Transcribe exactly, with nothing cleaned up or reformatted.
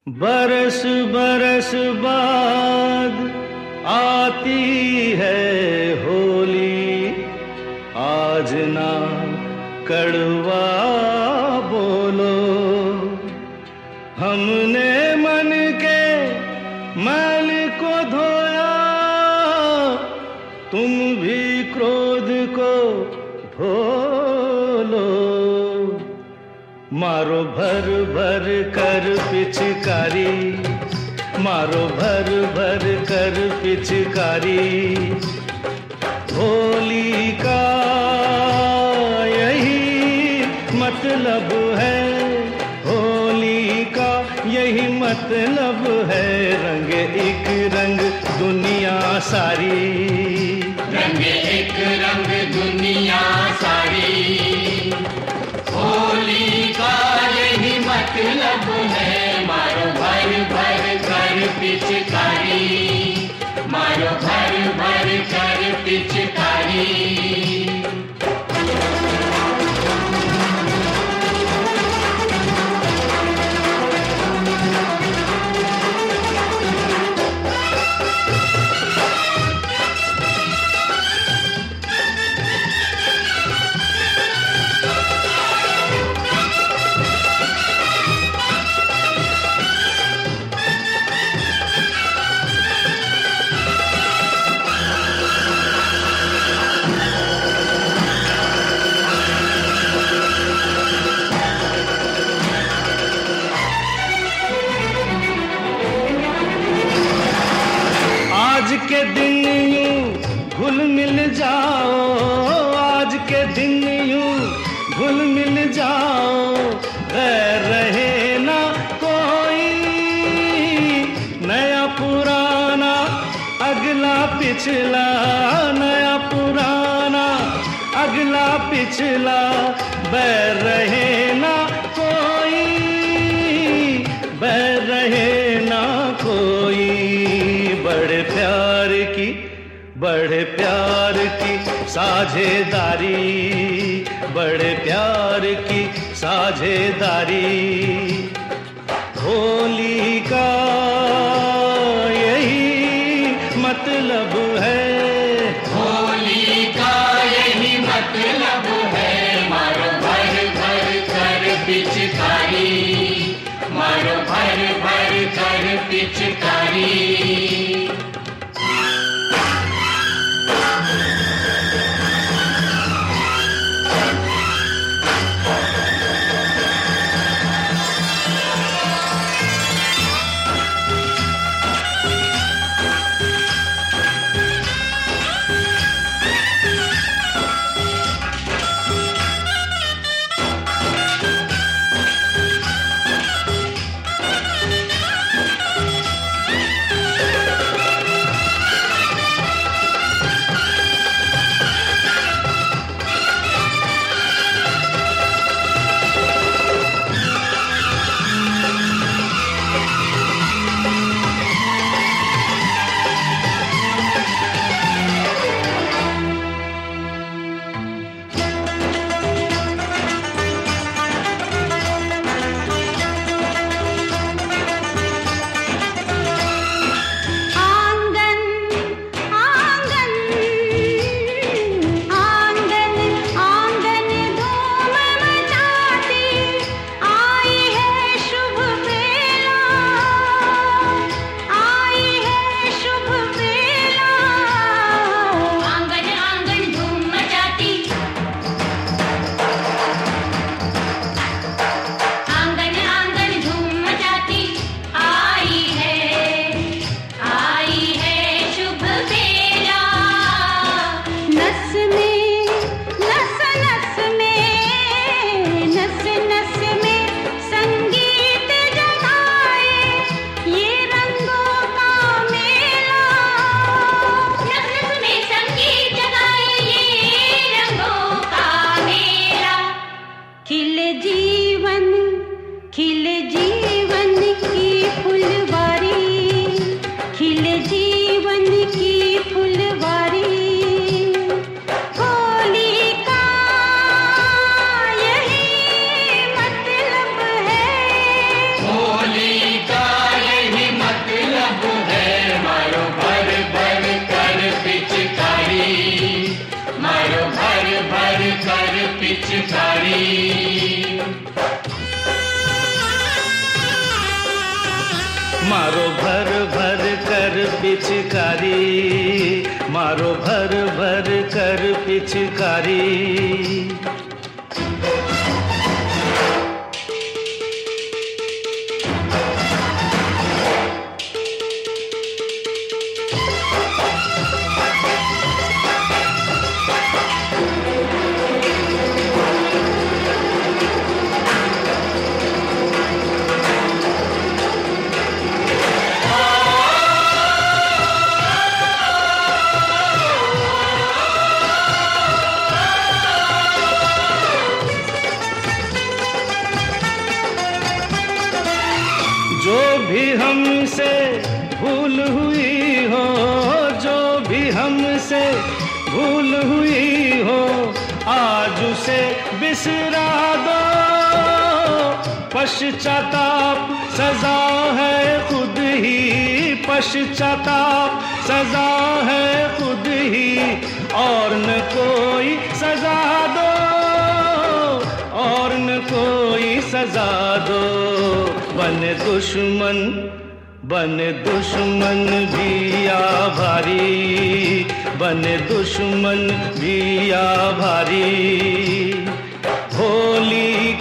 बरस बरस बाद आती है होली, आज ना कड़वा बोलो। हमने मन के मैल को धोया, तुम भी क्रोध को धो लो। मारो भर भर कर पिचकारी, मारो भर भर कर पिचकारी। होली का यही मतलब है, होली का यही मतलब है। रंग एक रंग दुनिया सारी, रंग एक रंग दुनिया सारी। होली का यही मतलब है, मारो भर भर कर पिचकारी, मारो भर भर कर पिचकारी। आज के दिन यूं घुल मिल जाओ, आज के दिन यूं घुल मिल जाओ। गैर रहे ना कोई, नया पुराना अगला पिछला, नया पुराना अगला पिछला। बैर रहे ना कोई, बैर रहे ना कोई। बड़े प्यार की, बड़े प्यार की साझेदारी, बड़े प्यार की साझेदारी। होली का यही मतलब है, होली का यही मतलब है। मारो भर भर कर पिचकारी, मारो भर भर कर पिचकारी। होली का मारो भर भर कर पिचकारी, मारो भर भर कर पिचकारी। जो भी हमसे भूल हुई हो, जो भी हमसे भूल हुई हो, आज उसे बिसरा दो। पश्चाताप सजा है खुद ही, पश्चाताप सजा है खुद ही, और न कोई सजा दो, और न कोई सजा दो। बने दुश्मन, बने दुश्मन भी आभारी, बने दुश्मन भी आभारी। होली